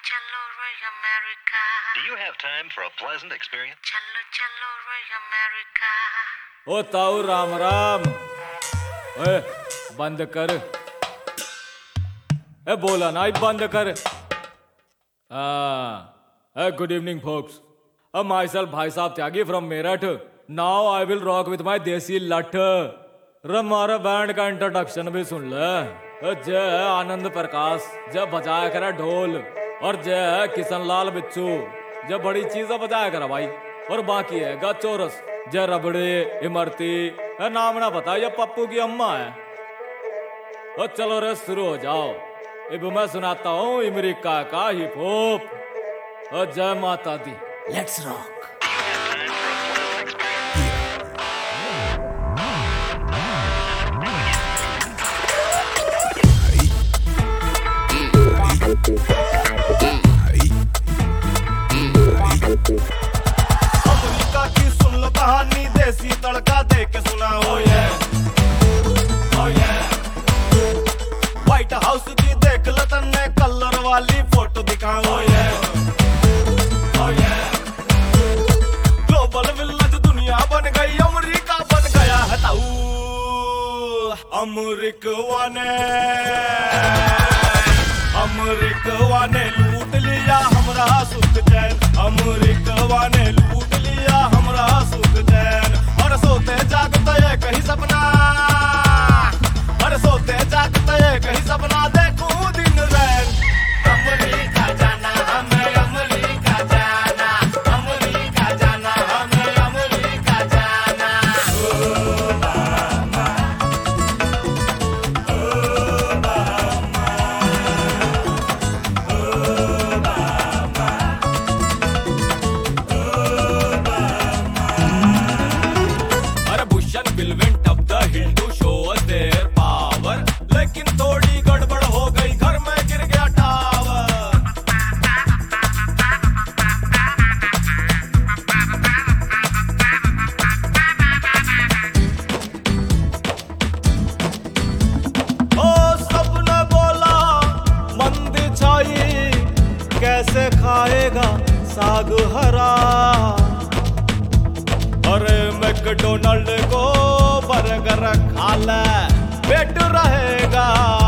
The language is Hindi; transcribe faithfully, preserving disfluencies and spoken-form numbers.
चलो रे America. Do you have time for a pleasant experience? चलो चलो रे अमेरिका. ओ ताऊ राम राम. ए बंद कर. ए बोला ना बंद कर. हाँ. ए गुड इवनिंग folks. अब myself भाई साहब त्यागी from Meerut. Now I will rock with my देसी लठ. हमारा बैंड का इंट्रोडक्शन भी सुन ले. जय आनंद प्रकाश, जय बजाया करा ढोल, और जय किशन लाल बिच्छू, जय बड़ी चीजें बजाया करा भाई. और बाकी है गा चोरस, जय रबड़े इमरती. नाम ना पता, ये पप्पू की अम्मा है. और चलो रे शुरू हो जाओ. अब मैं सुनाता हूँ अमेरिका का हिप हॉप. और जय माता दी. Let's rock. अमेरिका की सुन लो कहानी, देसी तड़का दे के सुना. oh yeah, oh yeah. White House की देख लो तन्ने कलर वाली फोटो दिखाऊं. oh yeah, oh yeah. Global village दुनिया बन गई, अमेरिका बन गया है ताऊ. अमेरिका ने अमेरिका ने लूट लिया हमरा सुख चैन. अमेरिका ने लूट लिया हमरा सुख चैन. और सोते जागते ये कहीं सपना, और सोते जागते ये कहीं सपना देखूं दिन रैन. अमेरिका जाना हमें, अमेरिका जाना, अमेरिका जाना हमें, अमेरिका जाना. Will went up the hill to show us their power. लेकिन थोड़ी गड़बड़ हो गई, घर में गिर गया टावर. ओ सबने बोला मंदी छाई, कैसे खाएगा साग हरा. अरे मैकडोनल्ड को बर्गर खा ले, पेट रहेगा